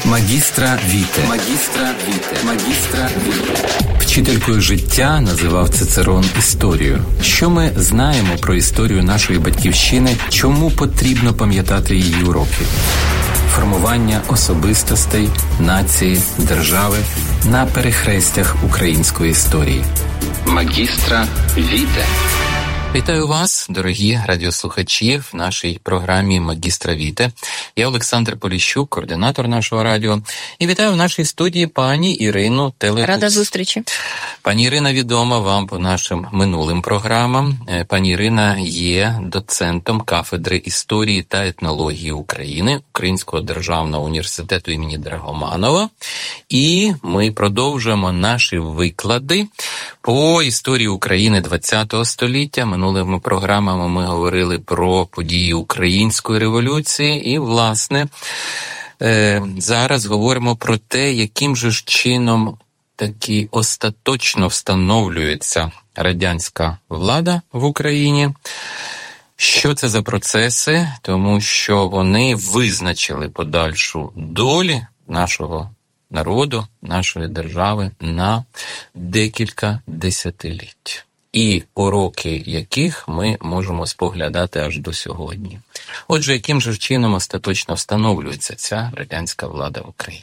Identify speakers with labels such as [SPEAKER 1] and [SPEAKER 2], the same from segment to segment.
[SPEAKER 1] Магістра Віте. Вчителькою життя називав Цицерон історію. Що ми знаємо про історію нашої батьківщини, чому потрібно пам'ятати її уроки? Формування особистостей, нації, держави на перехрестях української історії. Магістра Віте.
[SPEAKER 2] Вітаю вас, дорогі радіослухачі, в нашій програмі «Магістра Віте». Я Олександр Поліщук, координатор нашого радіо. І вітаю в нашій студії пані Ірину Телегуц.
[SPEAKER 3] Рада зустрічі.
[SPEAKER 2] Пані Ірина відома вам по нашим минулим програмам. Пані Ірина є доцентом кафедри історії та етнології України Українського державного університету імені Драгоманова. І ми продовжуємо наші виклади по історії України ХХ століття. Минулими програмами ми говорили про події Української революції і, власне, зараз говоримо про те, яким же ж чином таки остаточно встановлюється радянська влада в Україні. Що це за процеси? Тому що вони визначили подальшу долю нашого народу, нашої держави на декілька десятиліть. І уроки яких ми можемо споглядати аж до сьогодні. Отже, яким же чином остаточно встановлюється ця радянська влада в Україні?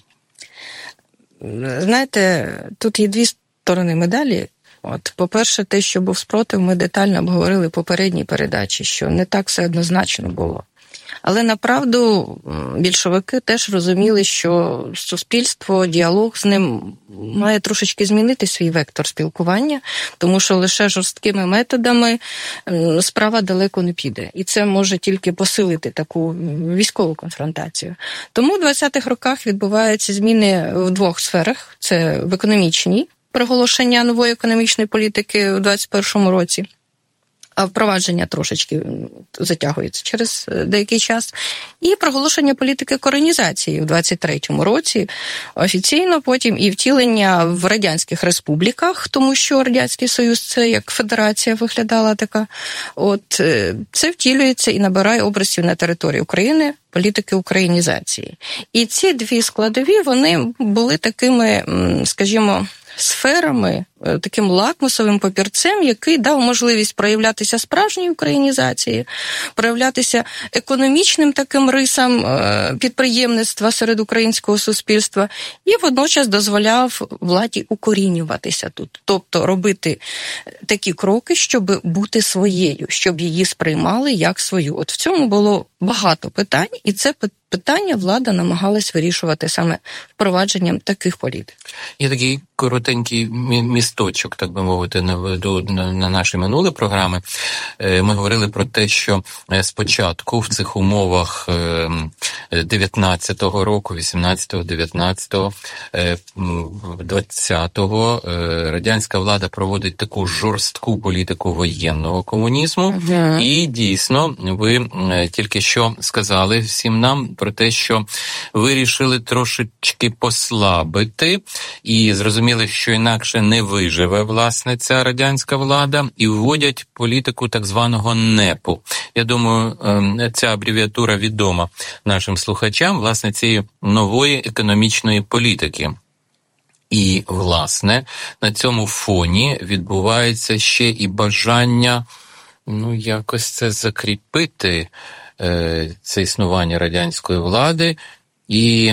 [SPEAKER 3] Знаєте, тут є дві сторони медалі. По-перше, те, що був спротив, ми детально обговорили в попередній передачі, що не так все однозначно було. Але, направду, більшовики теж розуміли, що суспільство, діалог з ним має трошечки змінити свій вектор спілкування, тому що лише жорсткими методами справа далеко не піде. І це може тільки посилити таку військову конфронтацію. Тому в 20-х роках відбуваються зміни в двох сферах. Це в економічній, проголошення нової економічної політики у 21-му році, а впровадження трошечки затягується через деякий час. І проголошення політики коренізації в 23-му році офіційно, потім і втілення в радянських республіках, тому що Радянський Союз це як федерація виглядала така. Це втілюється і набирає образів на території України політики українізації. І ці дві складові, вони були такими, скажімо, сферами, таким лакмусовим папірцем, який дав можливість проявлятися справжньої українізації, проявлятися економічним таким рисам підприємництва серед українського суспільства і водночас дозволяв владі укорінюватися тут. Тобто робити такі кроки, щоб бути своєю, щоб її сприймали як свою. В цьому було багато питань, і це питання влада намагалась вирішувати саме впровадженням таких політик.
[SPEAKER 2] Є такий коротенький місточок, так би мовити, на наші минулі програми. Ми говорили про те, що спочатку в цих умовах 19-го року, 18-го, 19-го, 20-го радянська влада проводить таку жорстку політику воєнного комунізму. І дійсно, ви тільки що сказали всім нам про те, що вирішили трошечки послабити і зрозуміли, що інакше не виживе, власне, ця радянська влада, і вводять політику так званого НЕПу. Я думаю, ця абревіатура відома нашим слухачам, власне, цієї нової економічної політики. І, власне, на цьому фоні відбувається ще і бажання, якось це закріпити, це існування радянської влади. І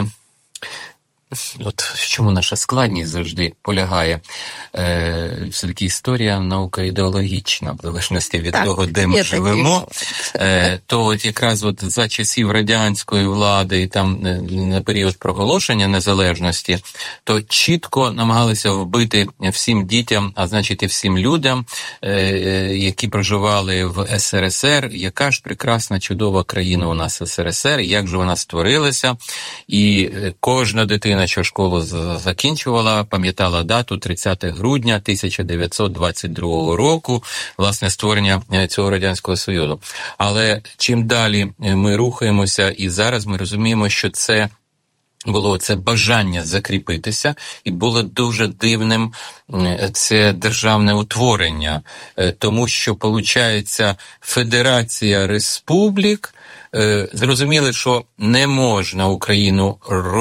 [SPEAKER 2] в чому наша складність завжди полягає? Все-таки історія, наука ідеологічна, в залежності від того, де ми живемо. То якраз за часів радянської влади і там на період проголошення незалежності, то чітко намагалися вбити всім дітям, а значить і всім людям, які проживали в СРСР, яка ж прекрасна, чудова країна у нас СРСР, як же вона створилася, і кожна дитина, що школу закінчувала, пам'ятала дату 30 грудня 1922 року, власне, створення цього Радянського Союзу. Але чим далі ми рухаємося, і зараз ми розуміємо, що це було це бажання закріпитися, і було дуже дивним це державне утворення, тому що, виходить, Федерація Республік зрозуміли, що не можна Україну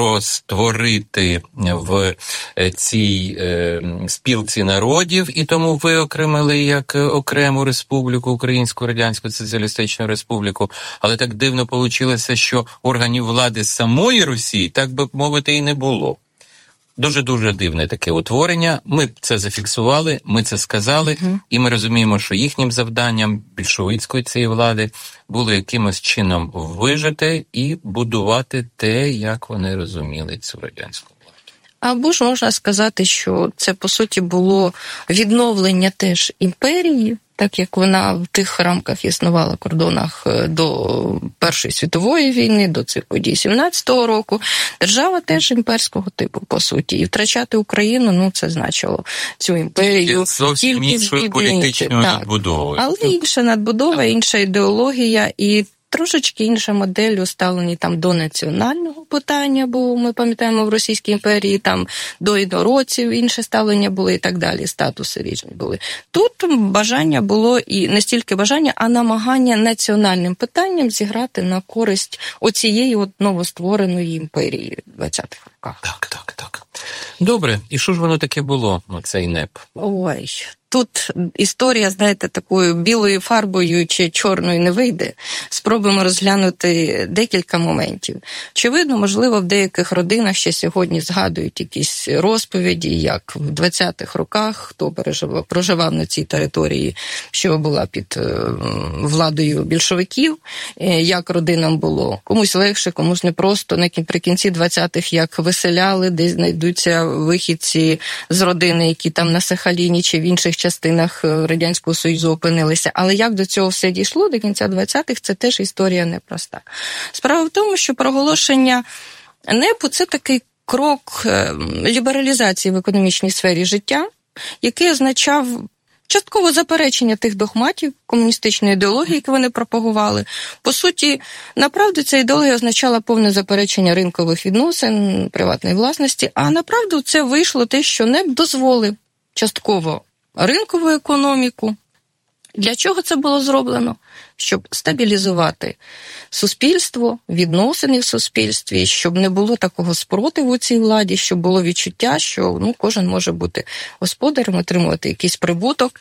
[SPEAKER 2] розтворити в цій спілці народів, і тому виокремили як окрему республіку, Українську Радянську Соціалістичну Республіку. Але так дивно вийшло, що органів влади самої Росії, так би мовити, і не було. Дуже-дуже дивне таке утворення. Ми це зафіксували, ми це сказали, і ми розуміємо, що їхнім завданням більшовицької цієї влади було якимось чином вижити і будувати те, як вони розуміли цю радянську владу.
[SPEAKER 3] Або ж можна сказати, що це, по суті, було відновлення теж імперії, так як вона в тих рамках існувала, кордонах до Першої світової війни, до цих подій 17-го року. Держава теж імперського типу, по суті. І втрачати Україну, це значило цю імперію.
[SPEAKER 2] Зовсім іншою політичною надбудовою.
[SPEAKER 3] Але інша надбудова, інша ідеологія і трошечки інша модель у ставленні там до національного питання, бо ми пам'ятаємо в Російській імперії там до інородців інше ставлення було і так далі, статуси різні були. Тут бажання було і не стільки бажання, а намагання національним питанням зіграти на користь оцієї новоствореної імперії в 20-х роках.
[SPEAKER 2] Так. Добре, і що ж воно таке було, цей НЕП?
[SPEAKER 3] Ой, тут історія, знаєте, такою білою фарбою чи чорною не вийде. Спробуємо розглянути декілька моментів. Очевидно, можливо, в деяких родинах ще сьогодні згадують якісь розповіді, як в 20-х роках, хто проживав на цій території, що була під владою більшовиків, як родинам було. Комусь легше, комусь непросто. Наприкінці 20-х як виселяли, десь знайдуться вихідці з родини, які там на Сахаліні чи в інших частинах Радянського Союзу опинилися. Але як до цього все дійшло, до кінця 20-х, це теж історія непроста. Справа в тому, що проголошення НЕПу – це такий крок лібералізації в економічній сфері життя, який означав частково заперечення тих догматів комуністичної ідеології, які вони пропагували. По суті, направду ця ідеологія означала повне заперечення ринкових відносин, приватної власності, а направду це вийшло те, що НЕП дозволив частково ринкову економіку. Для чого це було зроблено? Щоб стабілізувати суспільство, відносини в суспільстві, щоб не було такого спротиву цій владі, щоб було відчуття, що кожен може бути господарем, отримувати якийсь прибуток,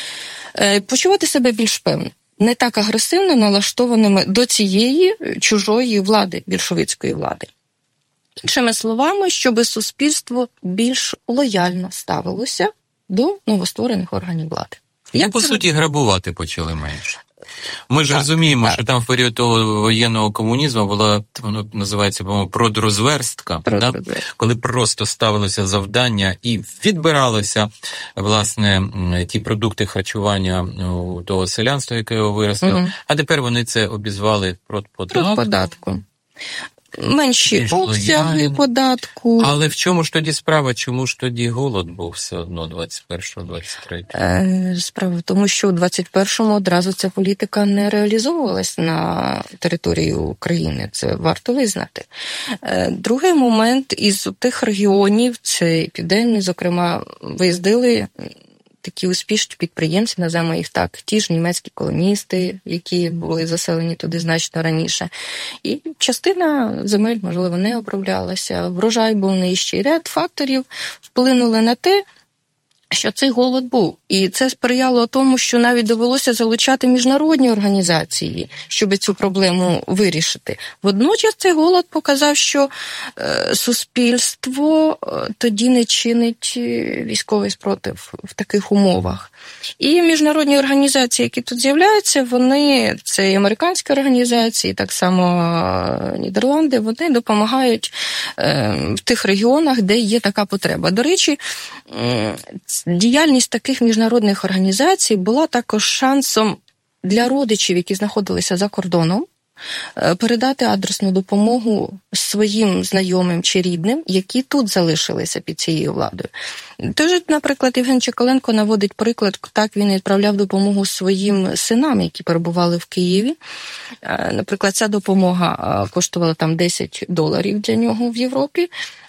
[SPEAKER 3] почувати себе більш певно, не так агресивно налаштованими до цієї чужої влади, більшовицької влади. Іншими словами, щоб суспільство більш лояльно ставилося до новостворених органів влади.
[SPEAKER 2] По суті, грабувати почали менше. Ми ж розуміємо, що там в період того воєнного комунізму була, воно називається, по-моєму, продрозверстка, коли просто ставилося завдання і відбиралося, власне, ті продукти харчування у того селянства, яке його виросло, а тепер вони це обізвали продподатком.
[SPEAKER 3] Менші обсяги податку.
[SPEAKER 2] Але в чому ж тоді справа? Чому ж тоді голод був все одно 21-23?
[SPEAKER 3] Справа в тому, що у 21-му одразу ця політика не реалізовувалась на території України. Це варто визнати. Другий момент, із тих регіонів, це південний, зокрема, виїздили такі успішні підприємці, називаємо їх так, ті ж німецькі колоністи, які були заселені туди значно раніше. І частина земель, можливо, не оброблялася, врожай був нижчий. Ряд факторів вплинули на те, що цей голод був. І це сприяло тому, що навіть довелося залучати міжнародні організації, щоб цю проблему вирішити. Водночас цей голод показав, що суспільство тоді не чинить військовий спротив в таких умовах. І міжнародні організації, які тут з'являються, вони, це і американські організації, так само Нідерланди, вони допомагають в тих регіонах, де є така потреба. До речі, діяльність таких міжнародних організацій була також шансом для родичів, які знаходилися за кордоном, передати адресну допомогу своїм знайомим чи рідним, які тут залишилися під цією владою. Тож, наприклад, Євген Чекаленко наводить приклад, так він відправляв допомогу своїм синам, які перебували в Києві. Наприклад, ця допомога коштувала там $10 для нього в Європі.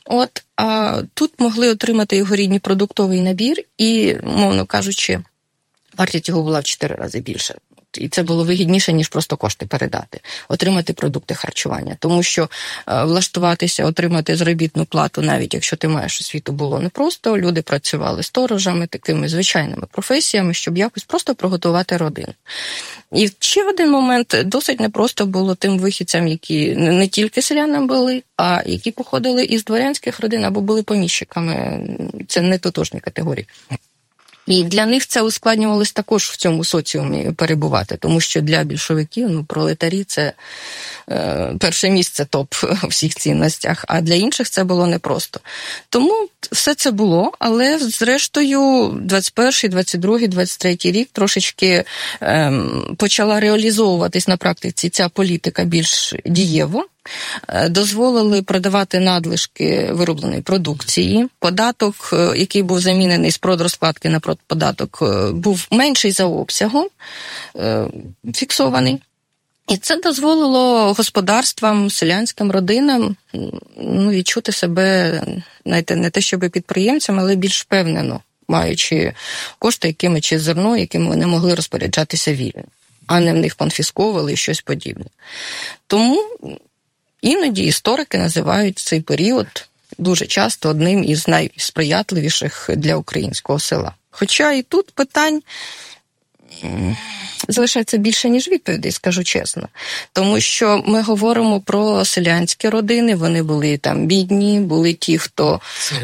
[SPEAKER 3] А тут могли отримати його рідні продуктовий набір і, мовно кажучи, вартість його була в 4 рази більше. і це було вигідніше, ніж просто кошти передати, отримати продукти харчування. Тому що влаштуватися, отримати заробітну плату, навіть якщо ти маєш освіту, було непросто. Люди працювали сторожами, такими звичайними професіями, щоб якось просто приготувати родину. І ще в один момент досить непросто було тим вихідцям, які не тільки селянами були, а які походили із дворянських родин або були поміщиками. Це не тотожні категорії. І для них це ускладнювалось також в цьому соціумі перебувати, тому що для більшовиків, пролетарі – це перше місце топ у всіх цінностях, а для інших це було непросто. Тому все це було, але зрештою 21, 22, 23 рік трошечки почала реалізовуватись на практиці ця політика більш дієво. Дозволили продавати надлишки виробленої продукції. Податок, який був замінений з продрозкладки на податок, був менший за обсягом, фіксований. І це дозволило господарствам, селянським родинам відчути себе, знаєте, не те щоб підприємцями, але більш впевнено, маючи кошти, якими чи зерно, якими вони могли розпоряджатися вільно, а не в них конфісковували і щось подібне. Тому іноді історики називають цей період дуже часто одним із найсприятливіших для українського села. Хоча і тут питань залишається більше, ніж відповідей, скажу чесно. Тому що ми говоримо про селянські родини, вони були там бідні, були ті, хто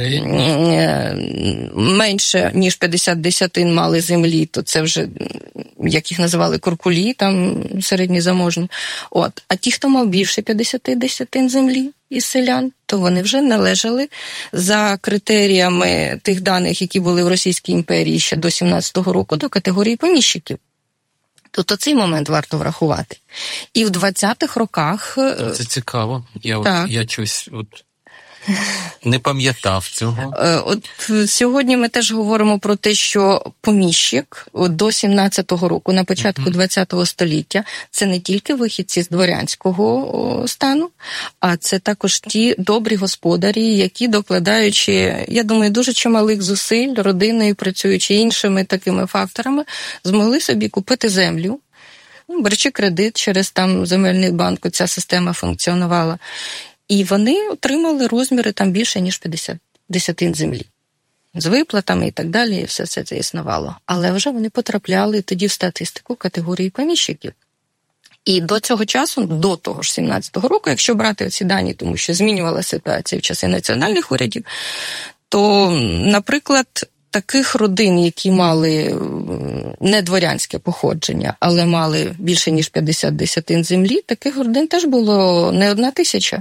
[SPEAKER 3] менше, ніж 50 десятин мали землі, то це вже, як їх називали, куркулі, там середньозаможні. А ті, хто мав більше 50 десятин землі із селян, то вони вже належали за критеріями тих даних, які були в Російській імперії ще до 17-го року, до категорії поміщиків. Тобто цей момент варто врахувати. І в 20-х роках...
[SPEAKER 2] Це цікаво. Я щось не пам'ятав цього.
[SPEAKER 3] Сьогодні ми теж говоримо про те, що поміщик до 17-го року, на початку 20-го століття, це не тільки вихідці з дворянського стану, а це також ті добрі господарі, які, докладаючи, я думаю, дуже чималих зусиль, родиною, працюючи іншими такими факторами, змогли собі купити землю, беручи кредит через там земельний банк, ця система функціонувала. І вони отримали розміри там більше, ніж 50 десятин землі. З виплатами і так далі, і все це існувало. Але вже вони потрапляли тоді в статистику категорії поміщиків. І до цього часу, до того ж 17-го року, якщо брати оці дані, тому що змінювала ситуація в часи національних урядів, то, наприклад, таких родин, які мали не дворянське походження, але мали більше, ніж 50 десятин землі, таких родин теж було не 1000.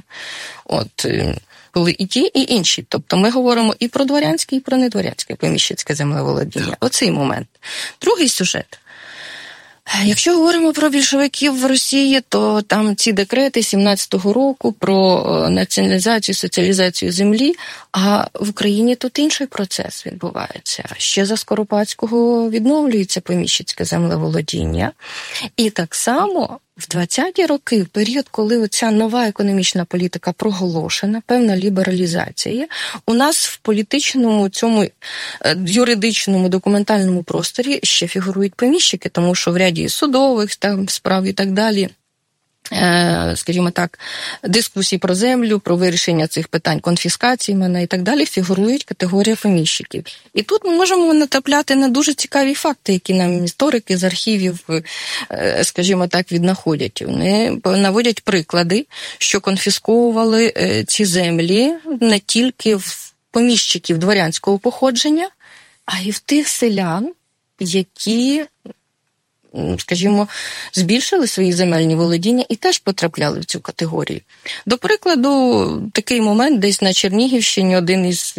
[SPEAKER 3] Були і ті, і інші. Тобто ми говоримо і про дворянське, і про недворянське поміщицьке землеволодіння. Оцей момент. Другий сюжет. Якщо говоримо про більшовиків в Росії, то там ці декрети 17-го року про націоналізацію, соціалізацію землі, а в Україні тут інший процес відбувається. Ще за Скоропадського відновлюється поміщицьке землеволодіння. І так само в 20-ті роки, в період, коли оця нова економічна політика проголошена, певна лібералізація, у нас в політичному, цьому юридичному, документальному просторі ще фігурують поміщики, тому що в ряді судових там справ і так далі, скажімо так, дискусій про землю, про вирішення цих питань конфіскації майна і так далі, фігурують категорія поміщиків. І тут ми можемо натрапляти на дуже цікаві факти, які нам історики з архівів, скажімо так, віднаходять. Вони наводять приклади, що конфісковували ці землі не тільки в поміщиків дворянського походження, а й в тих селян, які, скажімо, збільшили свої земельні володіння і теж потрапляли в цю категорію. До прикладу, такий момент десь на Чернігівщині один із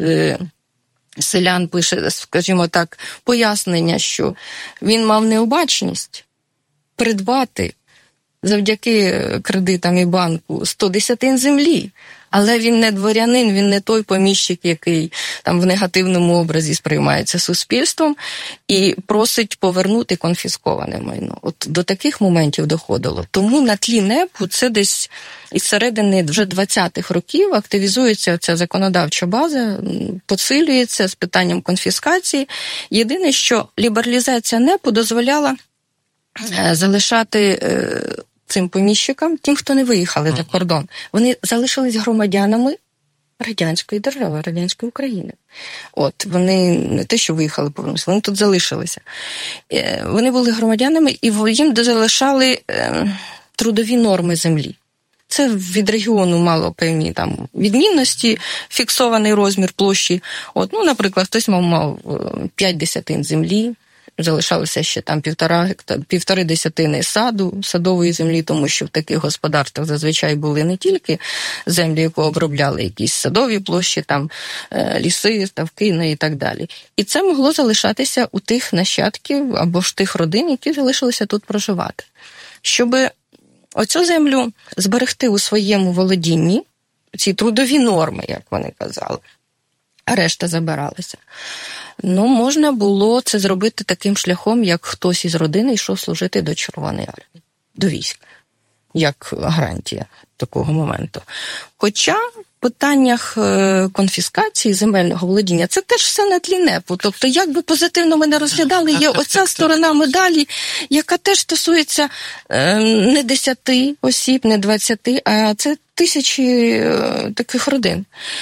[SPEAKER 3] селян пише, скажімо так, пояснення, що він мав необачність придбати завдяки кредитам і банку 100 десятин землі. Але він не дворянин, він не той поміщик, який там в негативному образі сприймається суспільством і просить повернути конфісковане майно. От до таких моментів доходило. Тому на тлі НЕПу це десь із середини вже 20-х років активізується ця законодавча база, посилюється з питанням конфіскації. Єдине, що лібералізація НЕПу дозволяла залишати цим поміщикам, тим, хто не виїхали за кордон. Вони залишились громадянами радянської держави, радянської України. От, вони не те, що виїхали, повернулися, вони тут залишилися. Вони були громадянами, і їм залишали трудові норми землі. Це від регіону мало певні там відмінності, фіксований розмір площі. От, ну, наприклад, хтось мав 5 десятин землі, залишалося ще там 1,5 десятини садової землі, тому що в таких господарствах зазвичай були не тільки землі, яку обробляли якісь садові площі, там ліси, ставки, ну і так далі. І це могло залишатися у тих нащадків або ж тих родин, які залишилися тут проживати. Щоб оцю землю зберегти у своєму володінні, ці трудові норми, як вони казали, а решта забиралася. Ну, можна було це зробити таким шляхом, як хтось із родини йшов служити до Червоної армії, до війська, як гарантія такого моменту. Хоча в питаннях конфіскації земельного володіння це теж все на тлі НЕПу. Тобто, як би позитивно ми не розглядали, є оця сторона медалі, яка теж стосується не 10 осіб, не 20, а це тисячі таких родин.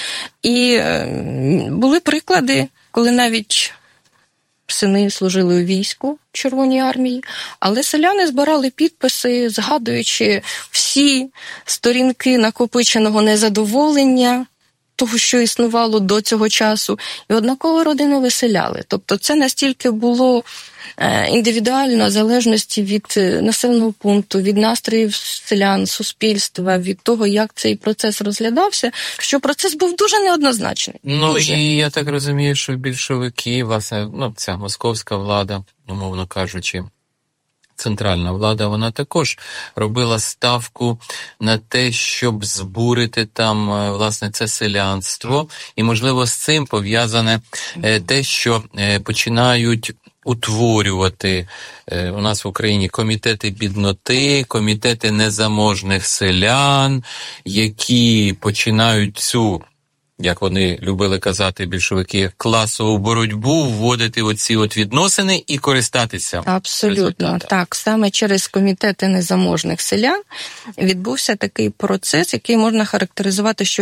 [SPEAKER 3] І були приклади, коли навіть сини служили у війську в Червоній армії, але селяни збирали підписи, згадуючи всі сторінки накопиченого незадоволення того, що існувало до цього часу, і однаково родину виселяли. Тобто це настільки було індивідуально, в залежності від населеного пункту, від настроїв селян, суспільства, від того, як цей процес розглядався, що процес був дуже неоднозначний.
[SPEAKER 2] Ну,
[SPEAKER 3] дуже.
[SPEAKER 2] І я так розумію, що більшовики, власне, ця московська влада, умовно кажучи, центральна влада, вона також робила ставку на те, щоб збурити там, власне, це селянство. І, можливо, з цим пов'язане те, що починають утворювати у нас в Україні комітети бідноти, комітети незаможних селян, які починають цю, як вони любили казати, більшовики, класову боротьбу, вводити оці відносини і користатися.
[SPEAKER 3] Абсолютно, так. Саме через комітети незаможних селян відбувся такий процес, який можна характеризувати, що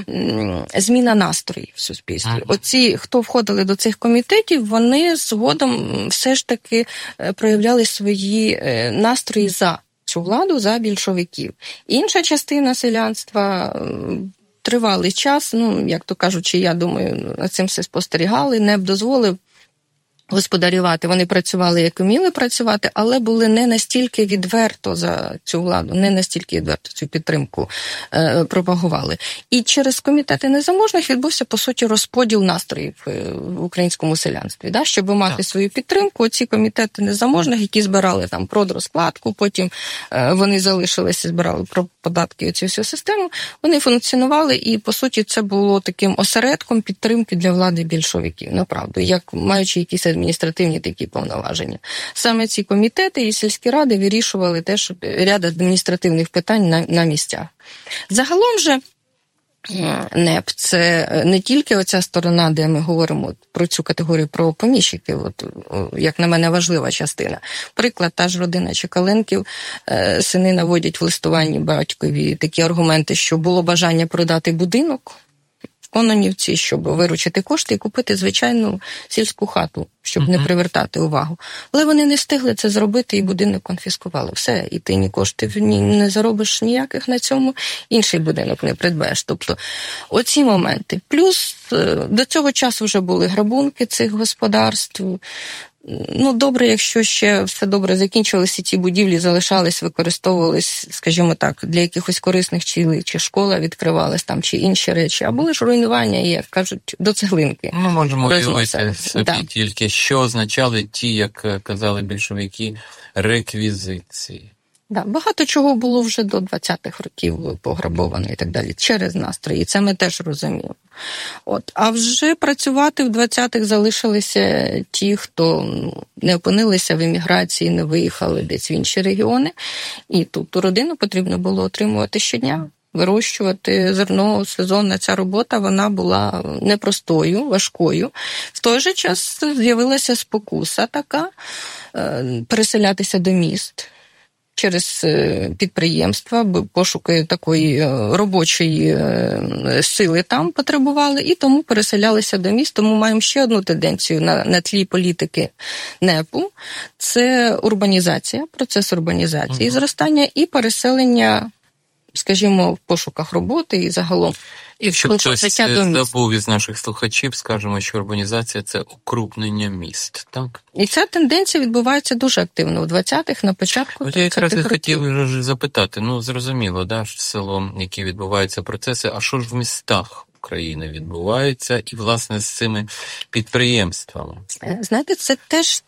[SPEAKER 3] зміна настроїв в суспільстві. Оці, хто входили до цих комітетів, вони згодом все ж таки проявляли свої настрої за цю владу, за більшовиків. Інша частина селянства тривалий час, як то кажучи, я думаю, над цим все спостерігали, НЕП дозволив господарювати. Вони працювали, як вміли працювати, але були не настільки відверто за цю владу, не настільки відверто цю підтримку пропагували. І через комітети незаможних відбувся, по суті, розподіл настроїв в українському селянстві. Да? Щоб мати свою підтримку, ці комітети незаможних, які збирали там продрозкладку, потім вони залишилися, збирали про податки і цю всю систему, вони функціонували, і, по суті, це було таким осередком підтримки для влади більшовиків, направду, як маючи якісь адміністративні такі повноваження. Саме ці комітети і сільські ради вирішували теж ряд адміністративних питань на місцях. Загалом же НЕП – це не тільки оця сторона, де ми говоримо про цю категорію про поміщиків, як на мене, важлива частина. Приклад, та ж родина Чекаленків, сини наводять в листуванні батькові такі аргументи, що було бажання продати будинок в Кононівці, щоб виручити кошти і купити звичайну сільську хату, щоб не привертати увагу. Але вони не встигли це зробити і будинок конфіскували. Все, і ти ні коштів не заробиш ніяких на цьому, інший будинок не придбаєш. Тобто оці моменти. Плюс до цього часу вже були грабунки цих господарств. Добре, якщо ще все добре закінчилося, ці будівлі залишались, використовувались, скажімо так, для якихось корисних цілей, чи школа відкривалась там, чи інші речі, а були ж руйнування, і, як кажуть, до цеглинки.
[SPEAKER 2] Ми можемо уявити собі тільки, що означали ті, як казали більшовики, реквізиції.
[SPEAKER 3] Да, багато чого було вже до 20-х років пограбовано і так далі, через настрої, це ми теж розуміємо. А вже працювати в 20-х залишилися ті, хто не опинилися в еміграції, не виїхали десь в інші регіони, і тут родину потрібно було отримувати щодня. вирощувати зерно сезонна. Ця робота, вона була непростою, важкою. В той же час з'явилася спокуса така переселятися до міст через підприємства, пошуки такої робочої сили там потребували, і тому переселялися до міст. Тому маємо ще одну тенденцію на тлі політики НЕПу. Це урбанізація, процес урбанізації, зростання і переселення, скажімо, в пошуках роботи і загалом.
[SPEAKER 2] І якщо хтось забув із наших слухачів, скажемо, що урбанізація – це укрупнення міст, так?
[SPEAKER 3] І ця тенденція відбувається дуже активно у 20-х, на початку 30-х років.
[SPEAKER 2] Я якраз і хотів запитати, зрозуміло, да, село, які відбуваються процеси, а що ж в містах України відбувається і, власне, з цими підприємствами?
[SPEAKER 3] Знаєте, це теж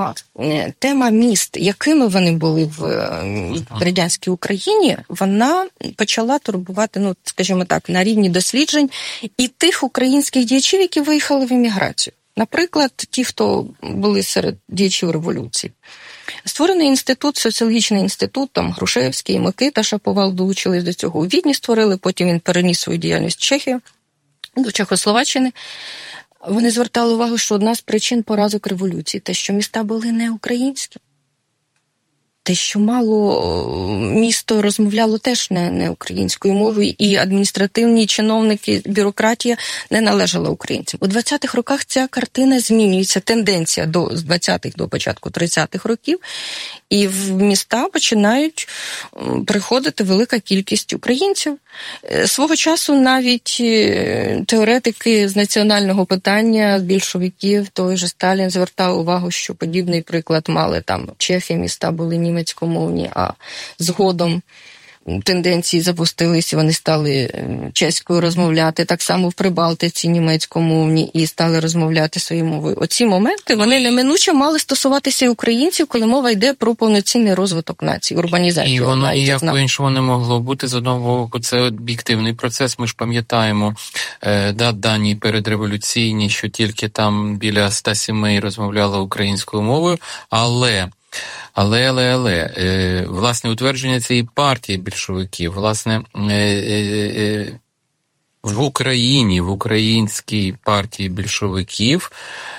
[SPEAKER 3] тема міст, якими вони були в радянській Україні, вона почала турбувати, скажімо так, на рівні досліджень і тих українських діячів, які виїхали в еміграцію. Наприклад, ті, хто були серед діячів революції. Створений інститут, соціологічний інститут, там Грушевський, Микита Шаповал долучились до цього. У Відні створили, потім він переніс свою діяльність в Чехію, до Чехословаччини. Вони звертали увагу, що одна з причин поразок революції – те, що міста були не українські. Те, що мало місто розмовляло теж не українською мовою, і адміністративні чиновники, бюрократія не належала українцям. У 20-х роках ця картина змінюється, тенденція з 20-х до початку 30-х років, і в міста починають приходити велика кількість українців. Свого часу навіть теоретики з національного питання, з більшовиків, той же Сталін звертав увагу, що подібний приклад мали там Чехи, міста були німецькомовні, а згодом тенденції запустилися, вони стали чеською розмовляти, так само в Прибалтиці німецькомовні і стали розмовляти своєю мовою. Оці моменти, вони неминуче мали стосуватися і українців, коли мова йде про повноцінний розвиток нації, урбанізацію.
[SPEAKER 2] І воно ніяк по-іншому не могло бути. З одного боку, це об'єктивний процес. Ми ж пам'ятаємо дані передреволюційні, що тільки там біля 100 сімей розмовляли українською мовою, але власне, утвердження цієї партії більшовиків, власне, в Україні, в українській партії більшовиків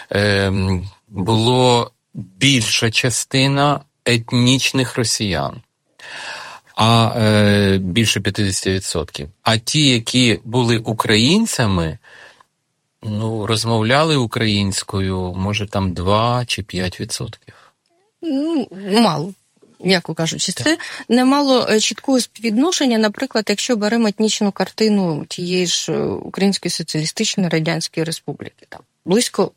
[SPEAKER 2] було більша частина етнічних росіян, а більше 50%. А ті, які були українцями, розмовляли українською, може, там 2 чи 5%.
[SPEAKER 3] Мало, м'яко кажучи. Це не мало чіткого співвідношення. Наприклад, якщо беремо етнічну картину тієї ж Української соціалістичної радянської республіки, там близько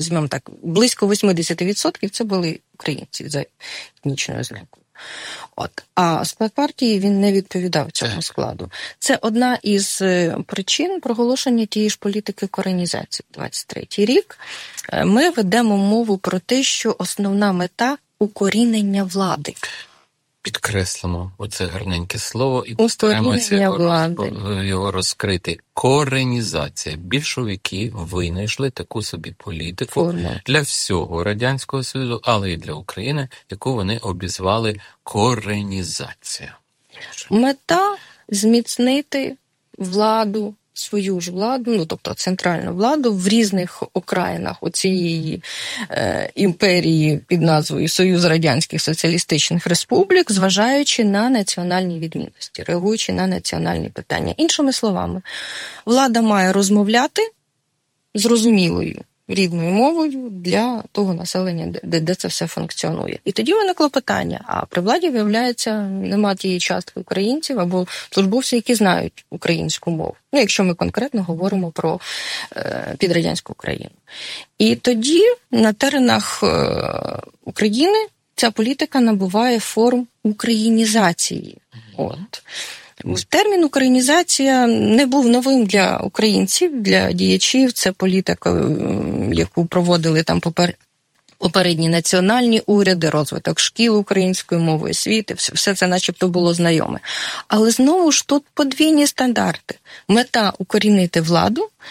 [SPEAKER 3] 80% це були українці за етнічною ознакою. А склад партії, він не відповідав цьому складу. Це одна із причин проголошення тієї ж політики коренізації. 23-й рік ми ведемо мову про те, що основна мета – укорінення влади.
[SPEAKER 2] Підкреслимо оце гарненьке слово і постараємося його розкрити. Коренізація. Більшовики винайшли таку собі політику для всього Радянського Союзу, але і для України, яку вони обізвали коренізація.
[SPEAKER 3] Мета – зміцнити владу, свою ж владу, тобто центральну владу в різних окраїнах оцієї імперії під назвою Союз Радянських Соціалістичних Республік, зважаючи на національні відмінності, реагуючи на національні питання. Іншими словами, влада має розмовляти зрозумілою рідною мовою для того населення, де це все функціонує. І тоді виникло питання, а при владі, виявляється, нема тієї частки українців або службовців, які знають українську мову. Якщо ми конкретно говоримо про підрадянську Україну. І тоді на теренах України ця політика набуває форм українізації. Термін «українізація» не був новим для українців, для діячів. Це політика, яку проводили там попередні національні уряди, розвиток шкіл української мови, освіти. Все це начебто було знайоме. Але знову ж тут подвійні стандарти. Мета – укорінити владу,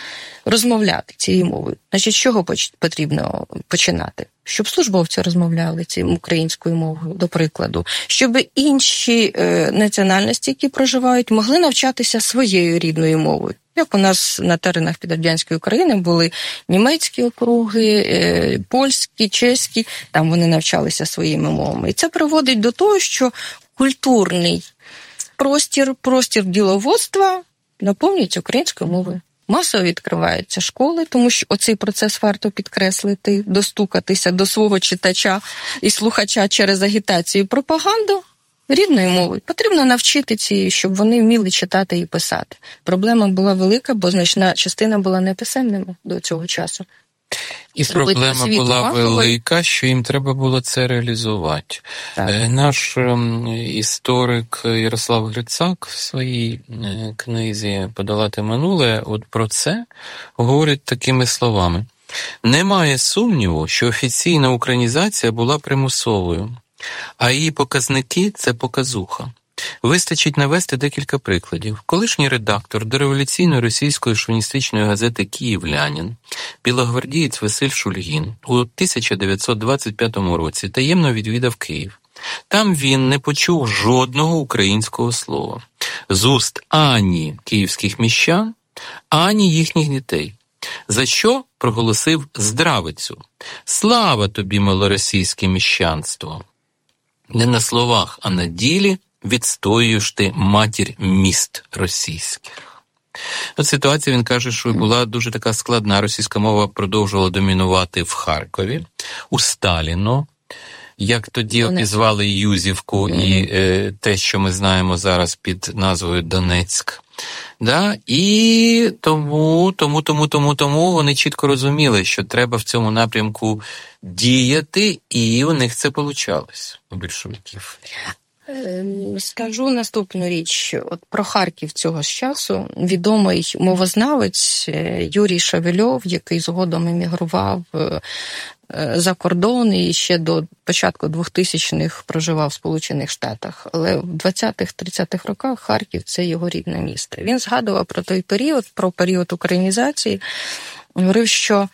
[SPEAKER 3] розмовляти цією мовою. Значить, з чого потрібно починати? Щоб службовці розмовляли цією українською мовою, до прикладу. Щоб інші національності, які проживають, могли навчатися своєю рідною мовою. Як у нас на теренах підрадянської України були німецькі округи, польські, чеські, там вони навчалися своїми мовами. І це приводить до того, що культурний простір діловодства наповнюється українською мовою. Масово відкриваються школи, тому що оцей процес варто підкреслити, достукатися до свого читача і слухача через агітацію і пропаганду рідною мовою. Потрібно навчити ці, щоб вони вміли читати і писати. Проблема була велика, бо значна частина була неписемними до цього часу.
[SPEAKER 2] І проблема була велика, що їм треба було це реалізувати. Так. Наш історик Ярослав Грицак в своїй книзі «Подолати минуле» от про це говорить такими словами. Немає сумніву, що офіційна українізація була примусовою, а її показники – це показуха. Вистачить навести декілька прикладів. Колишній редактор дореволюційної російської шовіністичної газети «Київлянин», білогвардієць Василь Шульгін у 1925 році таємно відвідав Київ. Там він не почув жодного українського слова з уст ані київських міщан, ані їхніх дітей. За що проголосив здравицю: «Слава тобі, малоросійське міщанство! Не на словах, а на ділі відстоюєш ти матір міст російських». От ситуація, він каже, що була дуже така складна. Російська мова продовжувала домінувати в Харкові, у Сталіно, як тоді опізвали Юзівку і те, що ми знаємо зараз під назвою Донецьк. Да? І тому вони чітко розуміли, що треба в цьому напрямку діяти, і у них це вийшло, у більшовиків.
[SPEAKER 3] Скажу наступну річ. От про Харків цього ж часу відомий мовознавець Юрій Шевельов, який згодом емігрував за кордон і ще до початку 2000-х проживав в Сполучених Штатах. Але в 20-30-х роках Харків – це його рідне місто. Він згадував про той період, про період українізації, говорив, що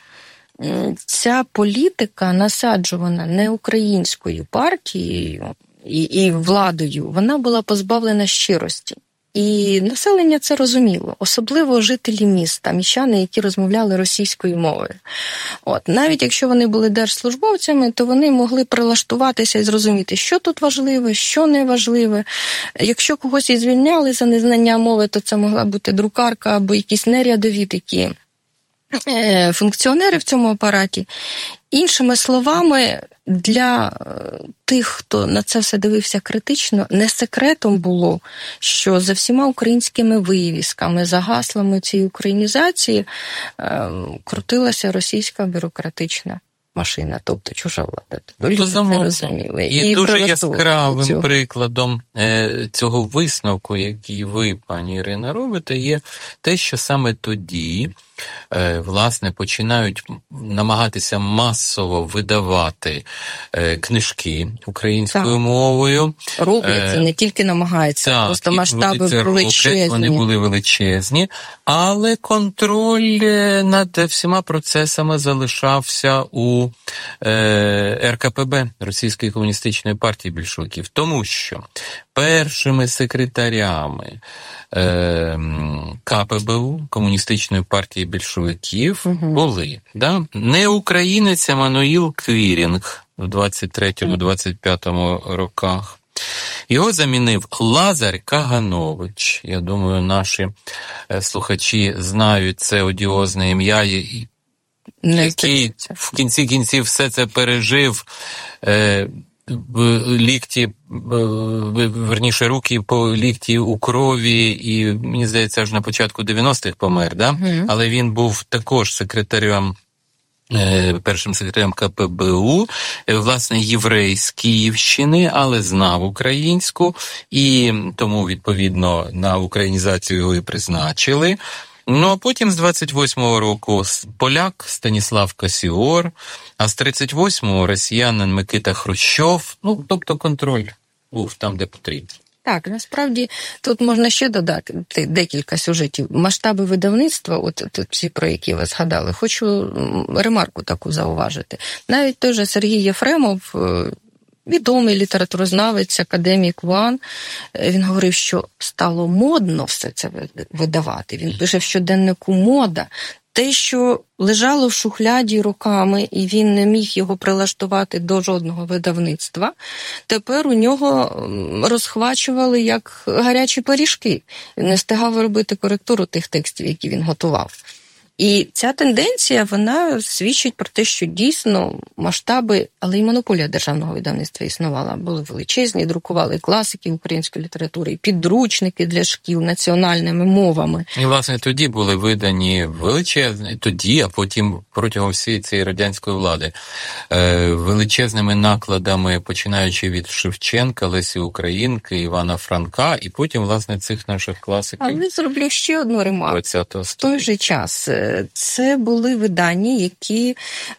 [SPEAKER 3] ця політика, насаджувана не українською партією і владою, вона була позбавлена щирості. І населення це розуміло, особливо жителі міста, міщани, які розмовляли російською мовою. От, навіть якщо вони були держслужбовцями, то вони могли прилаштуватися і зрозуміти, що тут важливе, що не важливе. Якщо когось і звільняли за незнання мови, то це могла бути друкарка або якісь нерядові такі функціонери в цьому апараті. Іншими словами, для тих, хто на це все дивився критично, не секретом було, що за всіма українськими вивісками, за гаслами цієї українізації крутилася російська бюрократична машина, тобто чужа влада. Люди це розуміли.
[SPEAKER 2] І дуже яскравим прикладом цього висновку, який ви, пані Ірина, робите, є те, що саме тоді, власне, починають намагатися масово видавати книжки українською мовою.
[SPEAKER 3] Роблять, це не тільки намагаються, просто масштаби величезні.
[SPEAKER 2] Вони були величезні, але контроль над всіма процесами залишався у РКПБ, Російської комуністичної партії більшовиків, тому що першими секретарями КПБУ, Комуністичної партії більшовиків, були не українець Еммануїл Квірінг в 23-25 роках. Його замінив Лазар Каганович. Я думаю, наші слухачі знають це одіозне ім'я, який в кінці кінців все це пережив, лікті, верніше, руки по лікті у крові, і, мені здається, аж на початку 90-х помер, да? Але він був також секретарем, першим секретарем КПБУ, власне, єврей з Київщини, але знав українську, і тому, відповідно, на українізацію його і призначили. Ну, а потім з 28-го року поляк Станіслав Касіор, а з 38-го росіянин Микита Хрущов, тобто контроль був там, де потрібно.
[SPEAKER 3] Так, насправді тут можна ще додати декілька сюжетів. Масштаби видавництва, от всі, про які ви згадали, хочу ремарку таку зауважити. Навіть той же Сергій Єфремов, відомий літературознавець, академік ВУАН, він говорив, що стало модно все це видавати. Він пише в щоденнику «Мода». Те, що лежало в шухляді роками, і він не міг його прилаштувати до жодного видавництва, тепер у нього розхвачували як гарячі пиріжки. Він не встигав робити коректуру тих текстів, які він готував. І ця тенденція, вона свідчить про те, що дійсно масштаби, але й монополія державного видавництва існувала, були величезні, друкували класики української літератури, і підручники для шкіл національними мовами.
[SPEAKER 2] І, власне, тоді були видані величезні, тоді, а потім протягом всієї цієї радянської влади, величезними накладами, починаючи від Шевченка, Лесі Українки, Івана Франка, і потім, власне, цих наших класиків.
[SPEAKER 3] Але зроблю ще одну ремарку. В той же час це були видання, які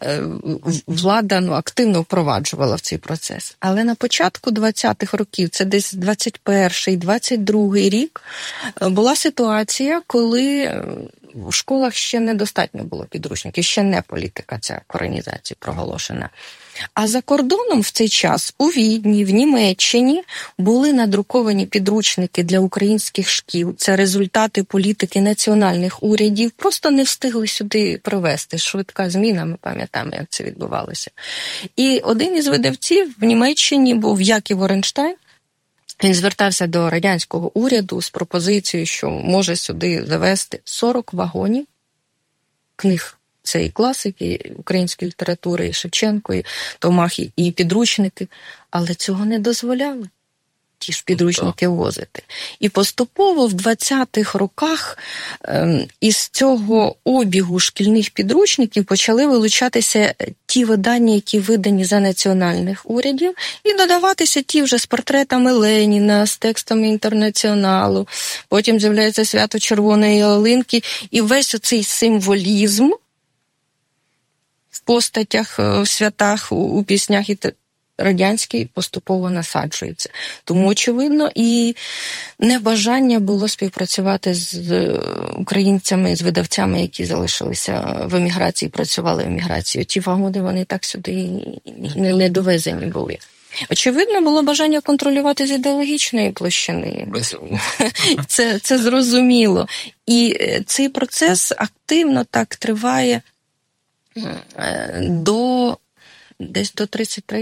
[SPEAKER 3] влада активно впроваджувала в цей процес. Але на початку 20-х років, це десь 21-й, 22-й рік, була ситуація, коли в школах ще недостатньо було підручників, ще не політика ця коренізації проголошена. А за кордоном в цей час у Відні, в Німеччині були надруковані підручники для українських шкіл. Це результати політики національних урядів. Просто не встигли сюди привезти. Швидка зміна, ми пам'ятаємо, як це відбувалося. І один із видавців в Німеччині був Яків Оренштайн. Він звертався до радянського уряду з пропозицією, що може сюди завести 40 вагонів книг цієї класики, української літератури, і Шевченко, і Томахи, і підручники, але цього не дозволяли. Ті ж підручники возити. І поступово в 20-х роках із цього обігу шкільних підручників почали вилучатися ті видання, які видані за національних урядів, і додаватися ті вже з портретами Леніна, з текстами Інтернаціоналу. Потім з'являється свято Червоної ялинки, і весь оцей символізм в постатях, в святах, у піснях і радянський поступово насаджується. Тому, очевидно, і небажання було співпрацювати з українцями, з видавцями, які залишилися в еміграції, працювали в еміграції. Ті вагони, вони так сюди не довезені були. Очевидно, було бажання контролювати з ідеологічної площини. Це зрозуміло. І цей процес активно так триває десь до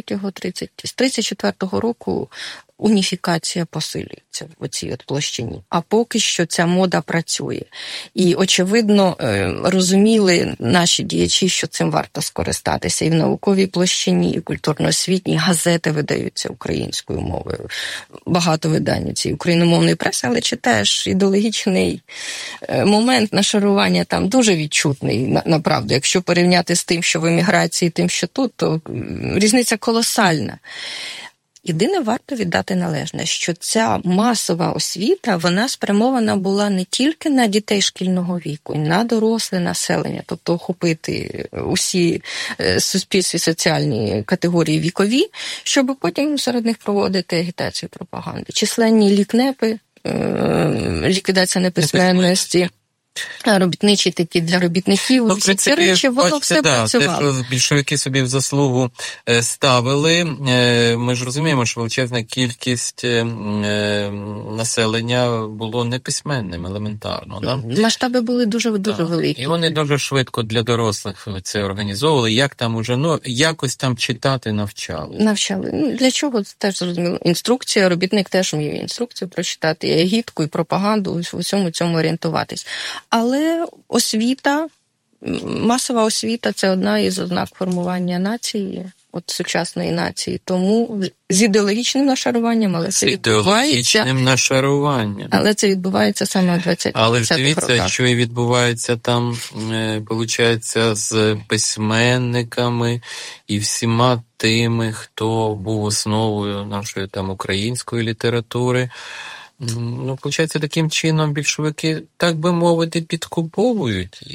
[SPEAKER 3] 34-го року уніфікація посилюється в цій площині. А поки що ця мода працює. І, очевидно, розуміли наші діячі, що цим варто скористатися. І в науковій площині, і культурно-освітній газети видаються українською мовою. Багато видань цієї україномовної преси, але читаєш ідеологічний момент нашарування там дуже відчутний, направду. Якщо порівняти з тим, що в еміграції, тим, що тут, то різниця колосальна. Єдине, варто віддати належне, що ця масова освіта, вона спрямована була не тільки на дітей шкільного віку, і на доросле населення, тобто охопити усі суспільстві соціальні категорії вікові, щоб потім серед них проводити агітацію пропаганди. Численні лікнепи, ліквідація неписьменності, робітничі такі для робітників, всі ці речі, воно все працювало.
[SPEAKER 2] Те, що більшовики собі в заслугу ставили, ми ж розуміємо, що величезна кількість населення було неписьменним, елементарно. Да?
[SPEAKER 3] Масштаби були дуже-дуже великі.
[SPEAKER 2] І вони дуже швидко для дорослих це організовували, як там уже, якось там читати навчали.
[SPEAKER 3] Для чого? Це теж зрозуміло. Інструкція, робітник теж вмів інструкцію прочитати, і агітку, і пропаганду, в усьому цьому орієнтуватись. Але освіта, масова освіта – це одна із ознак формування нації, от сучасної нації. Тому з ідеологічним нашаруванням, але це відбувається. Але це відбувається саме у 20-х роках.
[SPEAKER 2] Але ж дивіться, що і відбувається там, виходить, з письменниками і всіма тими, хто був основою нашої там української літератури. Виходить, таким чином більшовики, так би мовити, підкуповують їх.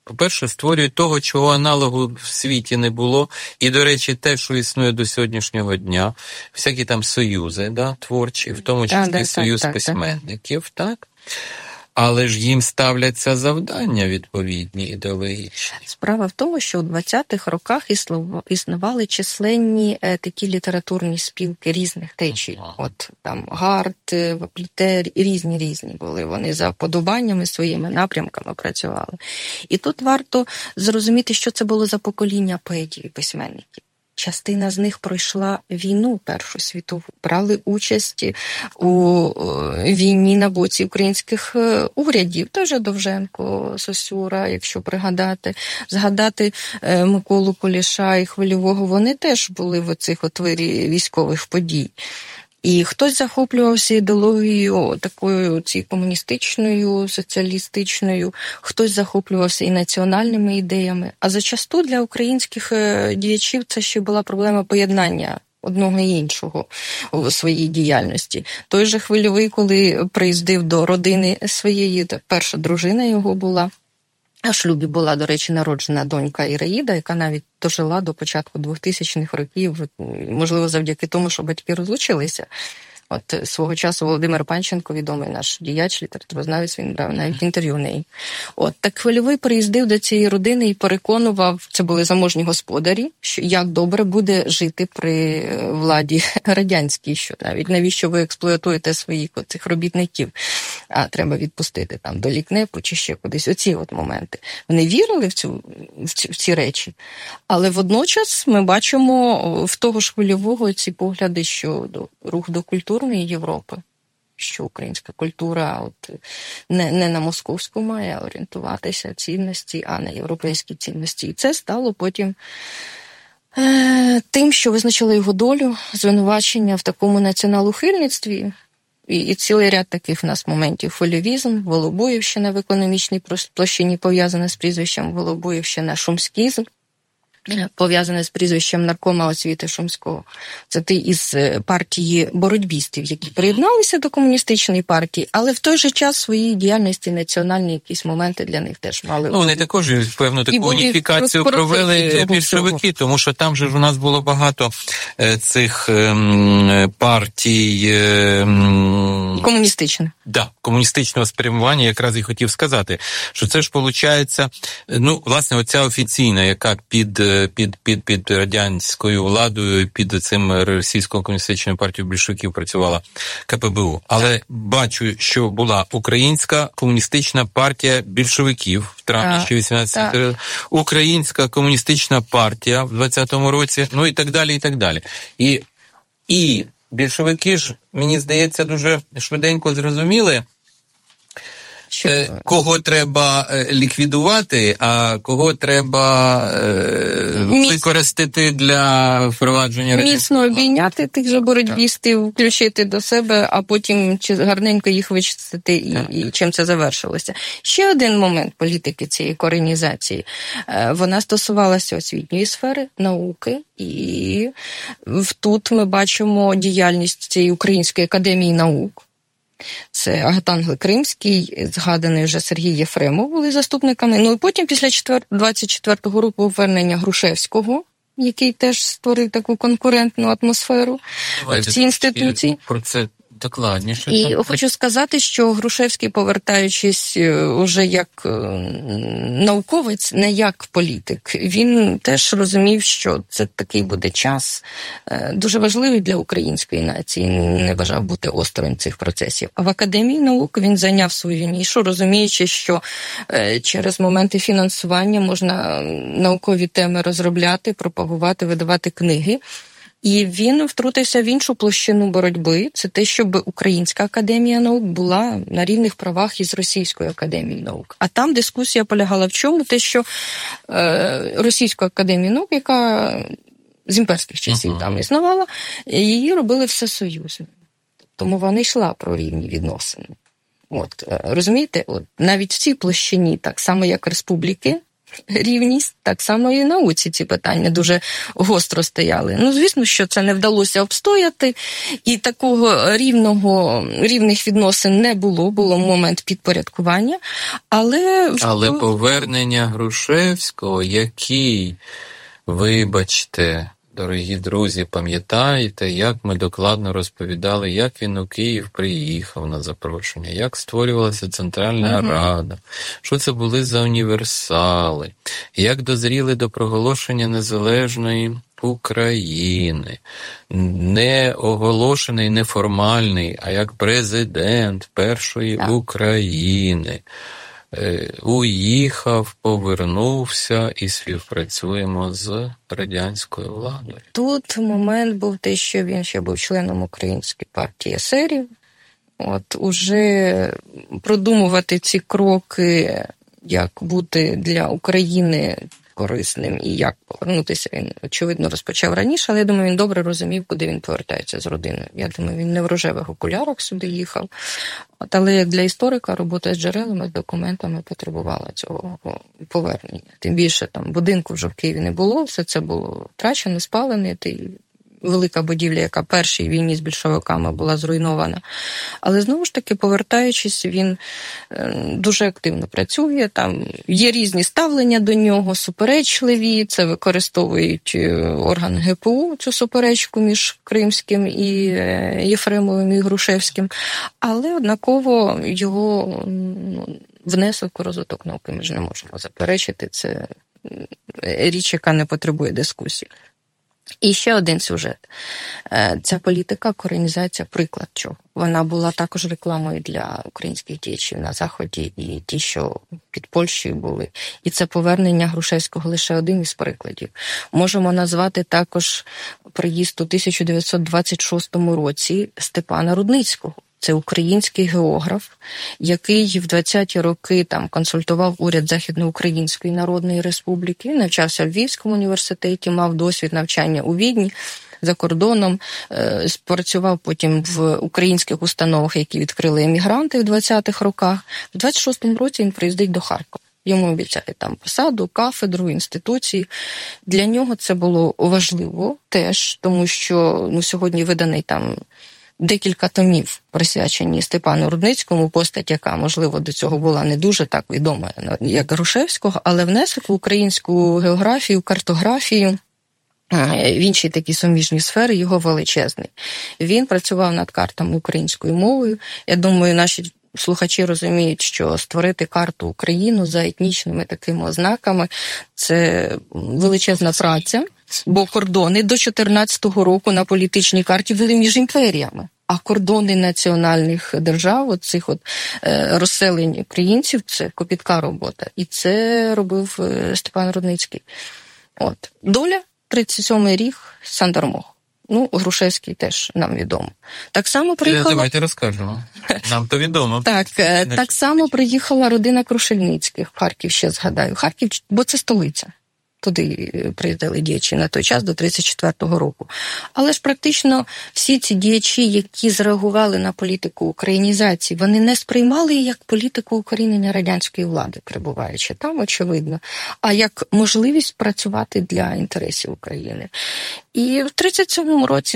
[SPEAKER 2] По-перше, створюють того, чого аналогу в світі не було. І, до речі, те, що існує до сьогоднішнього дня, всякі там союзи, да, творчі, в тому числі союз письменників, так? Але ж їм ставляться завдання відповідні, ідеологічні.
[SPEAKER 3] Справа в тому, що у 20-х роках існували численні такі літературні спілки різних течій. От там Гарт, Ваплітер, різні були. Вони за подобаннями своїми напрямками працювали. І тут варто зрозуміти, що це було за покоління поетів і письменників. Частина з них пройшла війну Першу світову, брали участь у війні на боці українських урядів. Теж Довженко, Сосюра, якщо згадати Миколу Куліша і Хвильового, вони теж були в оцих отвирі військових подій. І хтось захоплювався ідеологією такою комуністичною, соціалістичною, хтось захоплювався і національними ідеями. А зачасту для українських діячів це ще була проблема поєднання одного і іншого у своїй діяльності. Той же Хвильовий, коли приїздив до родини своєї, перша дружина його була, а в шлюбі була, до речі, народжена донька Іраїда, яка навіть дожила до початку 2000-х років, можливо, завдяки тому, що батьки розлучилися. От свого часу Володимир Панченко, відомий наш діяч, літературознавець, він брав навіть інтерв'ю в неї. От, так Хвильовий приїздив до цієї родини і переконував, це були заможні господарі, що як добре буде жити при владі радянській, що навіть навіщо ви експлуатуєте своїх цих робітників, а треба відпустити там до Лікнепу чи ще кудись. Оці от моменти. Вони вірили в ці речі, але водночас ми бачимо в того ж Хвильового ці погляди, що рух до культурної Європи, що українська культура не на московську має орієнтуватися цінності, а на європейські цінності. І це стало потім тим, що визначило його долю, звинувачення в такому націоналухильництві. І цілий ряд таких в нас моментів. Хвильовізм, Волобуївщина в економічній площині пов'язана з прізвищем Волобуївщина, шумськізм, пов'язане з прізвищем наркома освіти Шумського. Це ти із партії боротьбістів, які приєдналися до комуністичної партії, але в той же час своїй діяльності національні якісь моменти для них теж мали.
[SPEAKER 2] Ну, вони також, певно, таку уніфікацію провели більшовики, тому що там же ж у нас було багато цих партій
[SPEAKER 3] комуністичних.
[SPEAKER 2] Да, комуністичного спрямування, якраз і хотів сказати, що це ж виходить, ну, власне, оця офіційна, яка під радянською владою, під цим російською комуністичною партією більшовиків працювала КПБУ. Але бачу, що була Українська комуністична партія більшовиків в травні 18 Українська комуністична партія в 20-му році, ну і так далі, і так далі. І більшовики ж, мені здається, дуже швиденько зрозуміли, кого треба ліквідувати, а кого треба використати для впровадження реформ.
[SPEAKER 3] Міцно обійняти тих же боротьбістів, включити до себе, а потім гарненько їх вичистити і чим це завершилося. Ще один момент політики цієї коренізації. Вона стосувалася освітньої сфери, науки, і тут ми бачимо діяльність цієї Української академії наук. Це Агатангел Кримський, згаданий вже Сергій Єфремов були заступниками. Ну і потім після 24-го року повернення Грушевського, який теж створив таку конкурентну атмосферу в цій інституції.
[SPEAKER 2] Про це докладніше.
[SPEAKER 3] І хочу сказати, що Грушевський, повертаючись уже як науковець, не як політик, він теж розумів, що це такий буде час дуже важливий для української нації, не бажав бути осторонь цих процесів. А в Академії наук він зайняв свою нішу, розуміючи, що через моменти фінансування можна наукові теми розробляти, пропагувати, видавати книги. І він втрутився в іншу площину боротьби. Це те, щоб Українська академія наук була на рівних правах із Російською академією наук. А там дискусія полягала в чому? Те, що Російську академію наук, яка з імперських часів там існувала, її робили всесоюзною. Тому вона йшла про рівні відносини. От, розумієте, от, навіть в цій площині, так само як республіки, рівність, так само і в науці ці питання дуже гостро стояли. Ну, звісно, що це не вдалося обстояти, і такого рівних відносин не було, було момент підпорядкування, але
[SPEAKER 2] повернення Грушевського, який, вибачте, дорогі друзі, пам'ятаєте, як ми докладно розповідали, як він у Київ приїхав на запрошення, як створювалася Центральна Рада, що це були за універсали, як дозріли до проголошення незалежної України, не оголошений, неформальний, а як президент першої України. Уїхав, повернувся і співпрацюємо з радянською владою.
[SPEAKER 3] Тут момент був те, що він ще був членом Української партії есерів. От уже продумувати ці кроки, як бути для України корисним і як повернутися, він, очевидно, розпочав раніше, але я думаю, він добре розумів, куди він повертається з родиною. Я думаю, він не в рожевих окулярах сюди їхав. От, але як для історика робота з джерелами, з документами потребувала цього повернення. Тим більше там будинку вже в Києві не було, все це було втрачено, спалене, велика будівля, яка в першій війні з більшовиками була зруйнована. Але, знову ж таки, повертаючись, він дуже активно працює, там є різні ставлення до нього, суперечливі, це використовують органи ГПУ, цю суперечку між Кримським і Єфремовим і Грушевським, але однаково його внесок у розвиток науки ми ж не можемо заперечити, це річ, яка не потребує дискусії. І ще один сюжет. Ця політика, коренізація, приклад чого. Вона була також рекламою для українських діячів на Заході і ті, що під Польщею були. І це повернення Грушевського лише один із прикладів. Можемо назвати також приїзд у 1926 році Степана Рудницького. Це український географ, який в 20-ті роки там консультував уряд Західноукраїнської Народної Республіки, навчався в Львівському університеті, мав досвід навчання у Відні, за кордоном, працював потім в українських установах, які відкрили емігранти в 20-х роках. В 26-му році він приїздить до Харкова. Йому обіцяли там посаду, кафедру, інституції. Для нього це було важливо теж, тому що сьогодні виданий там декілька томів, присвячені Степану Рудницькому, постать, яка, можливо, до цього була не дуже так відома, як Грушевського, але внесок в українську географію, картографію, в інші такі суміжні сфери його величезний. Він працював над картами українською мовою. Я думаю, наші слухачі розуміють, що створити карту України за етнічними такими ознаками – це величезна праця, бо кордони до 14-го року на політичній карті були між імперіями. А кордони національних держав, оцих розселень українців – це копітка робота. І це робив Степан Рудницький. Доля, 37-й рік, Сандармох. Грушевський теж нам відомо. Так само приїхала...
[SPEAKER 2] Давайте розкажемо. Нам то відомо.
[SPEAKER 3] Так само приїхала родина Крушельницьких. Харків ще згадаю. Харків, бо це столиця. Туди приїздили діячі на той час, до 34-го року. Але ж практично всі ці діячі, які зреагували на політику українізації, вони не сприймали її як політику укорінення радянської влади, перебуваючи там, очевидно, а як можливість працювати для інтересів України. І в 37-му році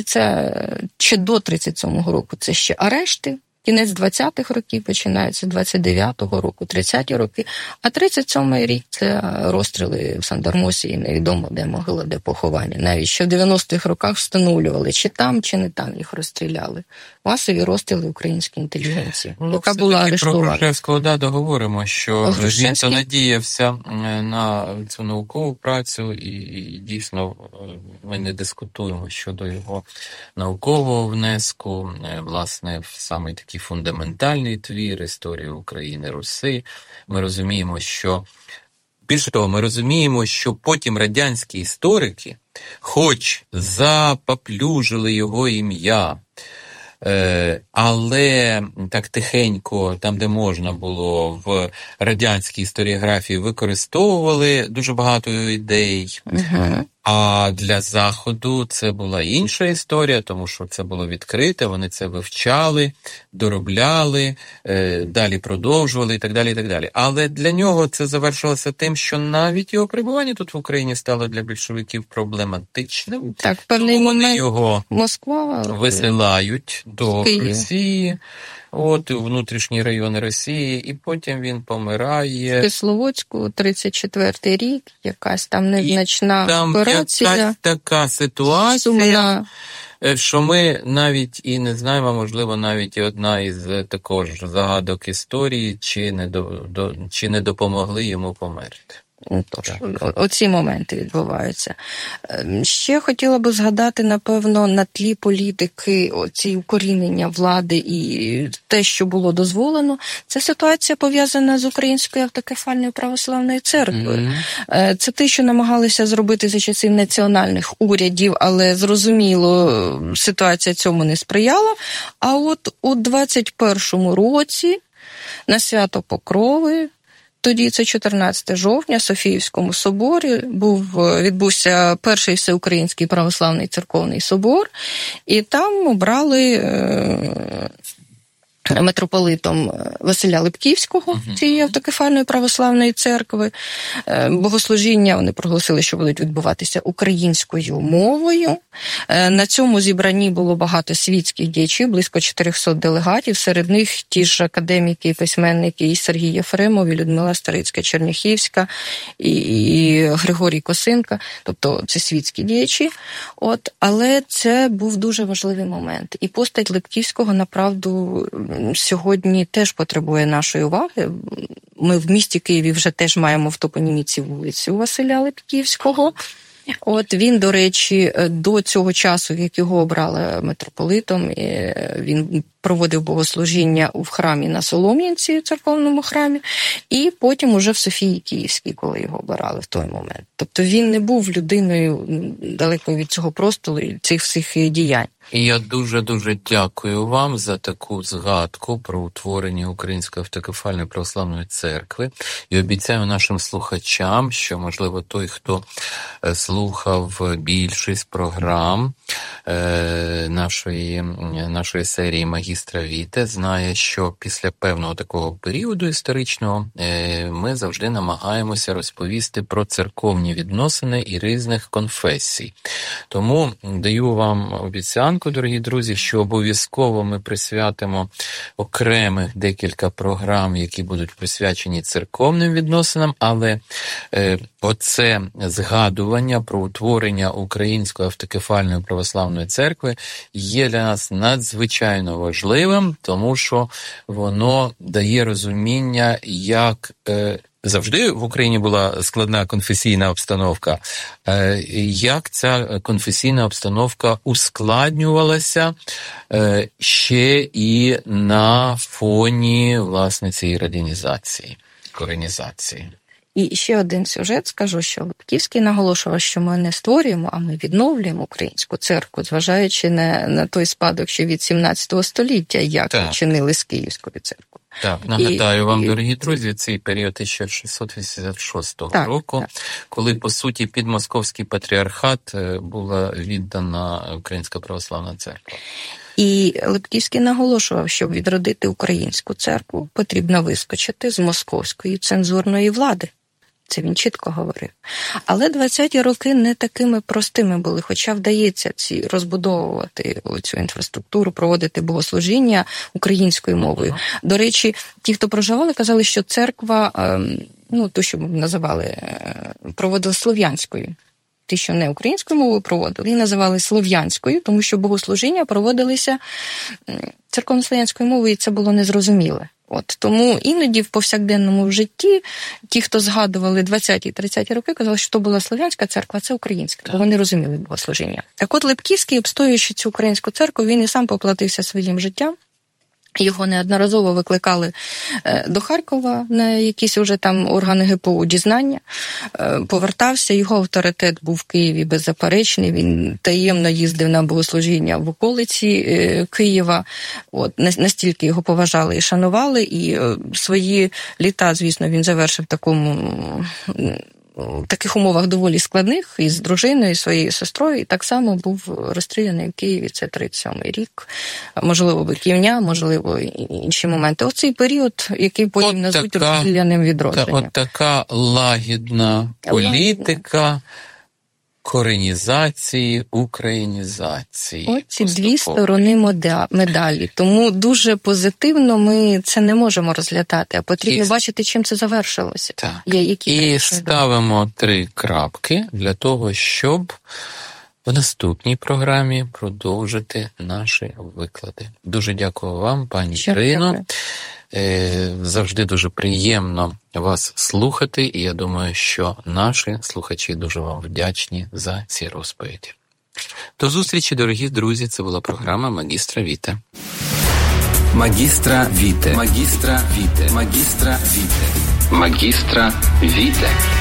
[SPEAKER 3] чи до 37-го року це ще арешти, кінець 20-х років, починається 29-го року, 30-ті роки, а 37-й рік – це розстріли в Сандармосі, і невідомо, де могила, де поховання. Навіть ще в 90-х роках встановлювали, чи там, чи не там їх розстріляли. Масові розстріли української інтелігенції, яка була арештована.
[SPEAKER 2] Про Грушевського договоримо, що він то надіявся на цю наукову працю, і дійсно ми не дискутуємо щодо його наукового внеску, власне, в саме такий фундаментальний твір «Історія України, Руси». Ми розуміємо, що більше того, ми розуміємо, що потім радянські історики, хоч запаплюжили його ім'я, але так тихенько, там, де можна було, в радянській історіографії використовували дуже багато ідей. А для Заходу це була інша історія, тому що це було відкрите, вони це вивчали, доробляли, далі продовжували і так далі, і так далі. Але для нього це завершилося тим, що навіть його перебування тут в Україні стало для більшовиків проблематичним.
[SPEAKER 3] Так, певний момент
[SPEAKER 2] його
[SPEAKER 3] Москва
[SPEAKER 2] висилають до
[SPEAKER 3] Києва.
[SPEAKER 2] Росії, у внутрішні райони Росії, і потім він помирає.
[SPEAKER 3] В Кисловодську, 34-й рік, якась там незначна операція.
[SPEAKER 2] Якась така ситуація,
[SPEAKER 3] сумна.
[SPEAKER 2] Що ми навіть і не знаємо, можливо, навіть і одна із також загадок історії, чи не допомогли йому померти.
[SPEAKER 3] Тож, оці моменти відбуваються. Ще хотіла би згадати, напевно, на тлі політики, оці укорінення влади і те, що було дозволено, це ситуація пов'язана з Українською автокефальною православною церквою. Це те, що намагалися зробити за часів національних урядів, але, зрозуміло, ситуація цьому не сприяла. А от у 21-му році на свято Покрови, тоді це 14 жовтня, в Софіївському соборі відбувся перший всеукраїнський православний церковний собор, і там обрали митрополитом Василя Липківського цієї автокефальної православної церкви. Богослужіння вони проголосили, що будуть відбуватися українською мовою. На цьому зібранні було багато світських діячів, близько 400 делегатів, серед них ті ж академіки і письменники і Сергій Єфремов, і Людмила Старицька-Черняхівська, і Григорій Косинка, тобто це світські діячі. Але це був дуже важливий момент. І постать Липківського, направду, сьогодні теж потребує нашої уваги. Ми в місті Києві вже теж маємо в топоніміці вулицю Василя Липківського. Він, до речі, до цього часу, як його обрали митрополитом, він проводив богослужіння в храмі на Солом'янці, церковному храмі, і потім уже в Софії Київській, коли його обирали в той момент. Тобто він не був людиною далеко від цього простору і цих всіх діянь.
[SPEAKER 2] І я дуже-дуже дякую вам за таку згадку про утворення Української автокефальної православної церкви. І обіцяю нашим слухачам, що, можливо, той, хто слухав більшість програм нашої серії «Магістра Віте», знає, що після певного такого періоду історичного ми завжди намагаємося розповісти про церковні відносини і різних конфесій. Тому даю вам обіцянку, дорогі друзі, що обов'язково ми присвятимо окремих декілька програм, які будуть присвячені церковним відносинам, але оце згадування про утворення Української автокефальної православної церкви є для нас надзвичайно важливим, тому що воно дає розуміння, як завжди в Україні була складна конфесійна обстановка. Як ця конфесійна обстановка ускладнювалася ще і на фоні, власне, цієї радянізації, коренізації.
[SPEAKER 3] І ще один сюжет, скажу, що Липківський наголошував, що ми не створюємо, а ми відновлюємо українську церкву, зважаючи на той спадок, що від 17 століття, як чинили з Київською церквою.
[SPEAKER 2] Так, нагадаю вам, дорогі друзі, цей період 1686 року, коли, по суті, під Московський патріархат була віддана Українська православна церква.
[SPEAKER 3] І Липківський наголошував, щоб відродити українську церкву, потрібно вискочити з московської цензурної влади. Це він чітко говорив. Але 20-ті роки не такими простими були, хоча вдається розбудовувати цю інфраструктуру, проводити богослужіння українською мовою. До речі, ті, хто проживали, казали, що церква, ту, що ми називали, проводила слов'янською. Ті, що не українською мовою проводили, її називали слов'янською, тому що богослужіння проводилися церковно-слов'янською мовою, і це було незрозуміле. Тому іноді в повсякденному житті ті, хто згадували 20-30 роки, казали, що то була слов'янська церква, а це українська, бо вони розуміли богослужіння. Так от Липківський, обстоюючи цю українську церкву, він і сам поплатився своїм життям. Його неодноразово викликали до Харкова на якісь уже там органи ГПУ дізнання. Повертався, його авторитет був в Києві беззаперечний, він таємно їздив на богослужіння в околиці Києва. Настільки його поважали і шанували, і свої літа, звісно, він завершив в такому таких умовах доволі складних, із дружиною, і своєю сестрою, і так само був розстріляний в Києві, це 37-й рік, можливо, Биківня, можливо, інші моменти. Оцей період, який потім назвуть розстріляним відродженням.
[SPEAKER 2] От така лагідна політика коренізації, українізації.
[SPEAKER 3] Оці дві сторони медалі. Тому дуже позитивно ми це не можемо розглядати, а потрібно бачити, чим це завершилося.
[SPEAKER 2] Так. І ставимо 3 крапки для того, щоб в наступній програмі продовжити наші виклади. Дуже дякую вам, пані Ірино. Завжди дуже приємно вас слухати, і я думаю, що наші слухачі дуже вам вдячні за ці розповіді. До зустрічі, дорогі друзі, це була програма «Магістра Віте».
[SPEAKER 1] Магістра Віте. Магістра Віте. Магістра Віте. Магістра Віте.